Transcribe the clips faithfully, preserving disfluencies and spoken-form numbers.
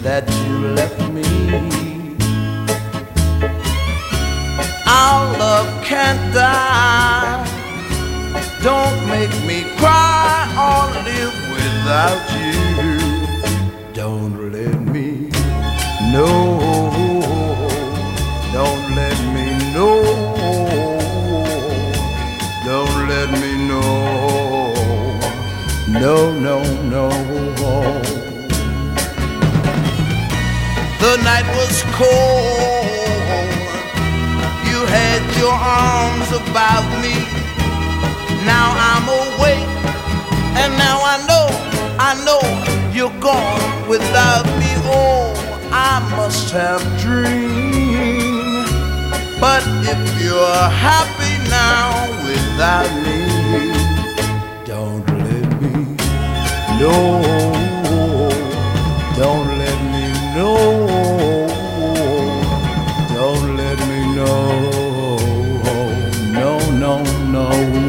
that you left me. Our love can't die. Don't make me cry or live without you. Don't let me know. Don't let me know. Don't let me know. No, no, no. The night was cold. You had your arms about me. Now I'm awake, and now I know, I know you're gone without me. Oh, I must have dreamed. But if you're happy now without me, don't let me know. Don't let me know. Don't let me know. No, no, no.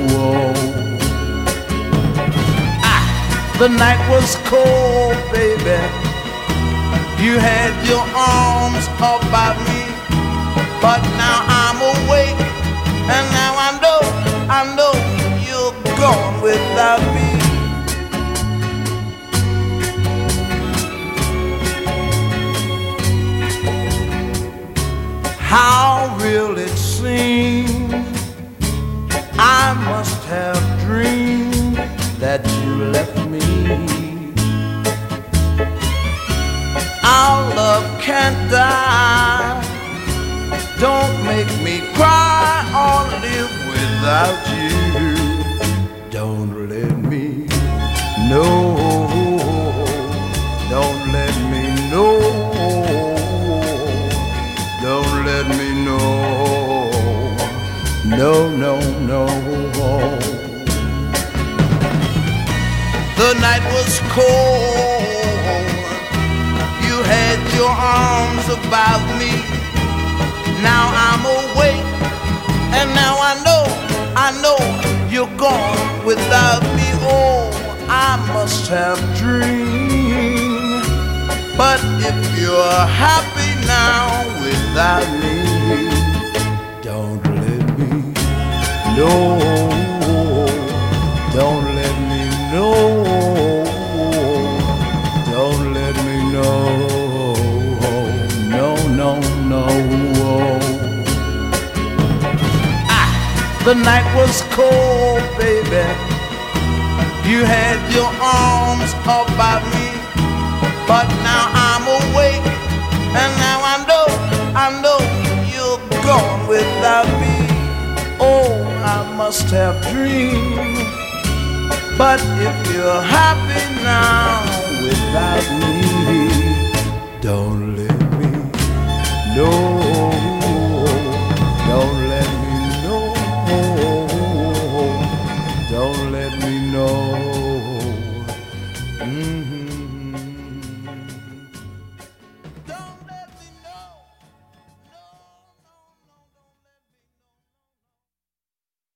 Ah, the night was cold, baby. You had your arms about me. But now I'm awake, and now I know, I know you're gone without me. How real it seemed. I must have dreamed that you left me. Our love can't die. Don't make me cry or live without you. Don't let me know. Don't let me know. Don't let me know. No, no, no. The night was cold. You had your arms about me. Now I'm awake, and now I know, I know you're gone without me. Oh, I must have dreamed. But if you're happy now without me, don't let me know. Don't let me know. Don't let me know. No, no, no. The night was cold, baby. You had your arms about me. But now I'm awake, and now I know, I know you're gone without me. Oh, I must have dreamed. But if you're happy now without me, don't let me know. Don't let me know. Don't let me know.